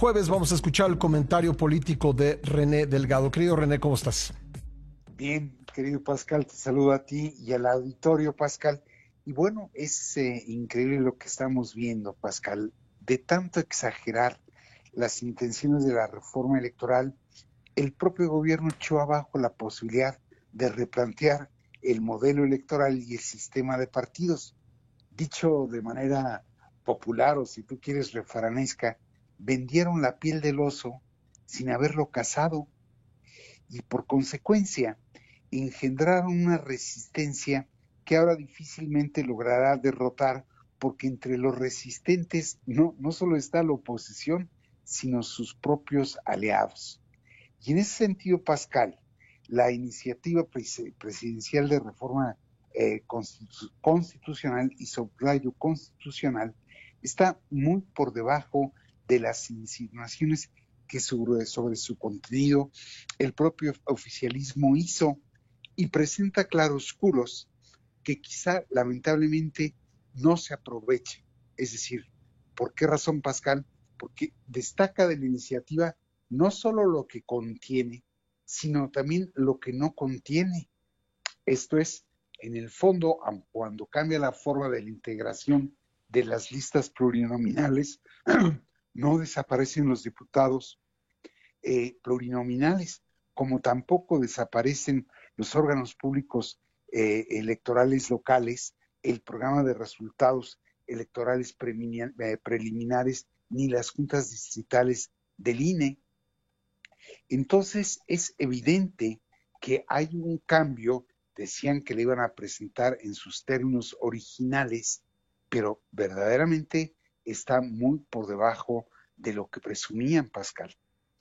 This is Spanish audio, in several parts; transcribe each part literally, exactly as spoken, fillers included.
jueves vamos a escuchar el comentario político de René Delgado. Querido René, ¿cómo estás? Bien, querido Pascal, te saludo a ti y al auditorio, Pascal. Y bueno, es eh, increíble lo que estamos viendo, Pascal. De tanto exagerar las intenciones de la reforma electoral, el propio gobierno echó abajo la posibilidad de replantear el modelo electoral y el sistema de partidos. Dicho de manera popular, o si tú quieres refranesca, vendieron la piel del oso sin haberlo cazado y por consecuencia engendraron una resistencia que ahora difícilmente logrará derrotar, porque entre los resistentes no, no solo está la oposición, sino sus propios aliados. Y en ese sentido, Pascal, la iniciativa presidencial de reforma eh, constitu constitucional, y subrayo constitucional, está muy por debajo de las insinuaciones que sobre, sobre su contenido el propio oficialismo hizo, y presenta claroscuros que quizá lamentablemente no se aprovechen. Es decir, ¿por qué razón, Pascal? Porque destaca de la iniciativa no solo lo que contiene, sino también lo que no contiene. Esto es, en el fondo, cuando cambia la forma de la integración de las listas plurinominales, no desaparecen los diputados eh, plurinominales, como tampoco desaparecen los órganos públicos eh, electorales locales, el programa de resultados electorales eh, preliminares, ni las juntas distritales del I N E. Entonces es evidente que hay un cambio. Decían que le iban a presentar en sus términos originales, pero verdaderamente está muy por debajo de lo que presumían, Pascal.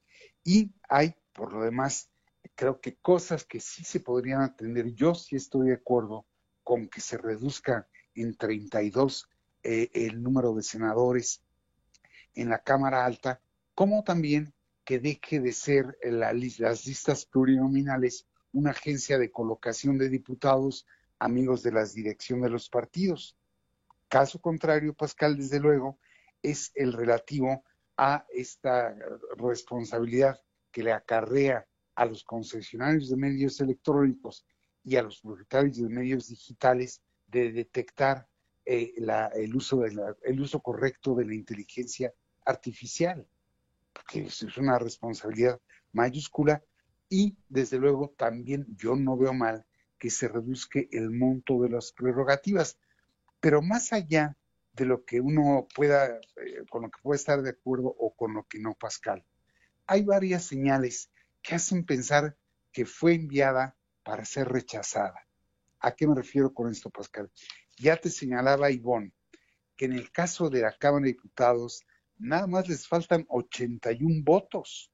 Y hay, por lo demás, creo que cosas que sí se podrían atender. Yo sí estoy de acuerdo con que se reduzca en treinta y dos eh, el número de senadores en la Cámara Alta, como también que deje de ser la, las listas plurinominales una agencia de colocación de diputados amigos de la dirección de los partidos. Caso contrario, Pascal, desde luego, es el relativo a esta responsabilidad que le acarrea a los concesionarios de medios electrónicos y a los propietarios de medios digitales de detectar eh, la, el, uso de la, el uso correcto de la inteligencia artificial, porque es una responsabilidad mayúscula. Y desde luego también yo no veo mal que se reduzca el monto de las prerrogativas, pero más allá de lo que uno pueda, eh, con lo que pueda estar de acuerdo o con lo que no, Pascal, hay varias señales que hacen pensar que fue enviada para ser rechazada. ¿A qué me refiero con esto, Pascal? Ya te señalaba Ivonne que en el caso de la Cámara de Diputados nada más les faltan ochenta y un votos.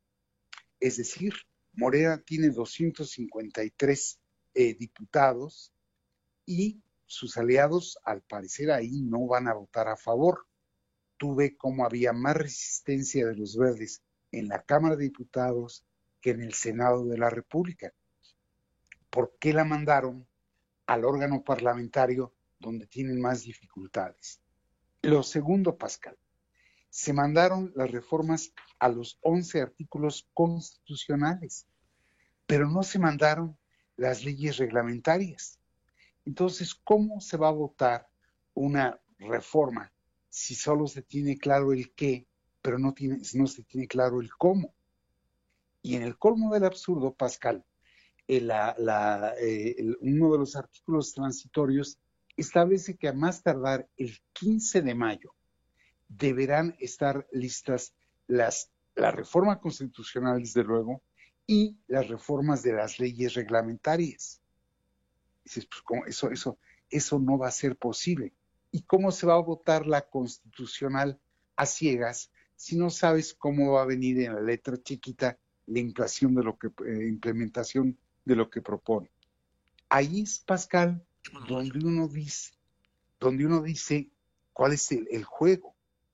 Es decir, Morena tiene doscientos cincuenta y tres eh, diputados y sus aliados, al parecer, ahí no van a votar a favor. Tú ves cómo había más resistencia de los verdes en la Cámara de Diputados que en el Senado de la República. ¿Por qué la mandaron al órgano parlamentario donde tienen más dificultades? Lo segundo, Pascal, se mandaron las reformas a los once artículos constitucionales, pero no se mandaron las leyes reglamentarias. Entonces, ¿cómo se va a votar una reforma si solo se tiene claro el qué, pero no, tiene, no se tiene claro el cómo? Y en el colmo del absurdo, Pascal, el, la, la, eh, el, uno de los artículos transitorios establece que a más tardar el quince de mayo deberán estar listas las, la reforma constitucional, desde luego, y las reformas de las leyes reglamentarias. Dices, pues, ¿cómo? Eso, eso, eso no va a ser posible. ¿Y cómo se va a votar la constitucional a ciegas si no sabes cómo va a venir en la letra chiquita la inflación de lo que, eh, implementación de lo que propone? Ahí es, Pascal, donde uno dice, donde uno dice cuál es el, el juego.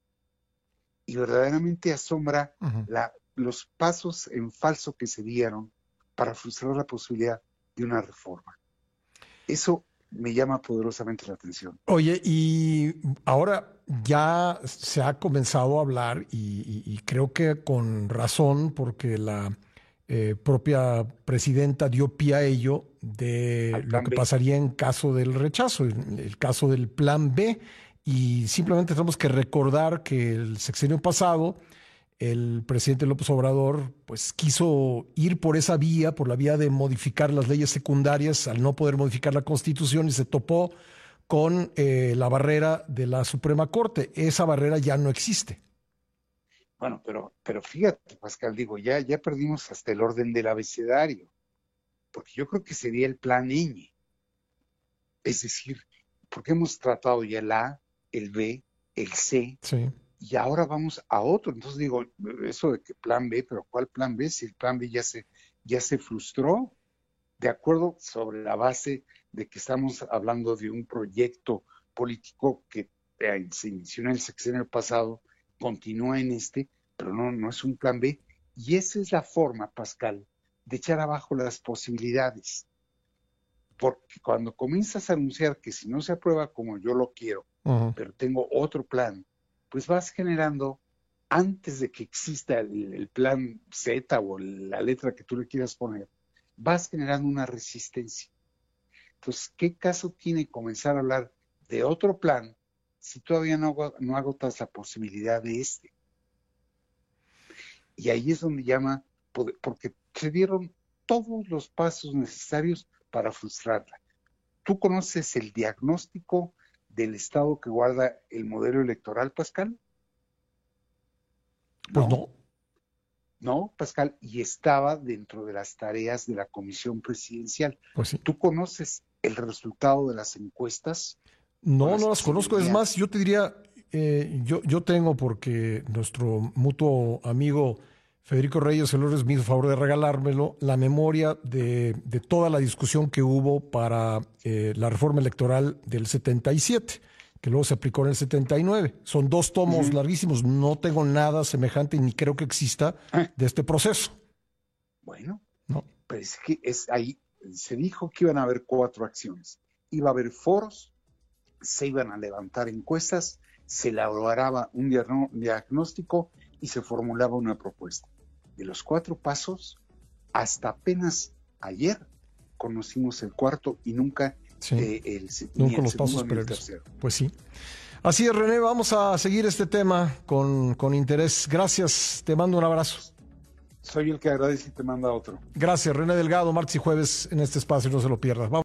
Y verdaderamente asombra uh-huh. la, los pasos en falso que se dieron para frustrar la posibilidad de una reforma. Eso me llama poderosamente la atención. Oye, y ahora ya se ha comenzado a hablar y, y, y creo que con razón, porque la eh, propia presidenta dio pie a ello de lo que B. pasaría en caso del rechazo, el, el caso del plan B. Y simplemente tenemos que recordar que el sexenio pasado el presidente López Obrador pues quiso ir por esa vía, por la vía de modificar las leyes secundarias al no poder modificar la Constitución y se topó con eh, la barrera de la Suprema Corte. Esa barrera ya no existe. Bueno, pero, pero fíjate, Pascal, digo, ya, ya perdimos hasta el orden del abecedario, porque yo creo que sería el plan ñ. Es decir, porque hemos tratado ya el A, el B, el C, sí. Y ahora vamos a otro. Entonces digo, eso de que plan B, pero ¿cuál plan B? Si el plan B ya se, ya se frustró, de acuerdo sobre la base de que estamos hablando de un proyecto político que eh, se inició en el sexenio pasado, continúa en este, pero no, no es un plan B. Y esa es la forma, Pascal, de echar abajo las posibilidades. Porque cuando comienzas a anunciar que si no se aprueba como yo lo quiero, uh-huh. pero tengo otro plan, pues vas generando, antes de que exista el, el plan Z o la letra que tú le quieras poner, vas generando una resistencia. Entonces, ¿qué caso tiene comenzar a hablar de otro plan si todavía no, no agotas la posibilidad de este? Y ahí es donde llama, porque se dieron todos los pasos necesarios para frustrarla. ¿Tú conoces el diagnóstico del estado que guarda el modelo electoral, Pascal? Pues no. No, Pascal, y estaba dentro de las tareas de la comisión presidencial. Pues sí. ¿Tú conoces el resultado de las encuestas? No, no las conozco. Es más, yo te diría, eh, yo, yo tengo, porque nuestro mutuo amigo Federico Reyes Elores me hizo favor de regalármelo, la memoria de, de toda la discusión que hubo para eh, la reforma electoral del setenta y siete, que luego se aplicó en el setenta y nueve. Son dos tomos uh-huh. larguísimos, no tengo nada semejante ni creo que exista de este proceso. Bueno, no. pero es que es ahí, se dijo que iban a haber cuatro acciones. Iba a haber foros, se iban a levantar encuestas, se elaboraba un diagnóstico y se formulaba una propuesta. De los cuatro pasos, hasta apenas ayer conocimos el cuarto y nunca sí, eh, el, nunca ni el los segundo pasos ni el previos. tercero. Pues sí. Así es, René, vamos a seguir este tema con, con interés. Gracias, te mando un abrazo. Soy el que agradece y te manda otro. Gracias, René Delgado, martes y jueves en este espacio, no se lo pierdas. Vamos.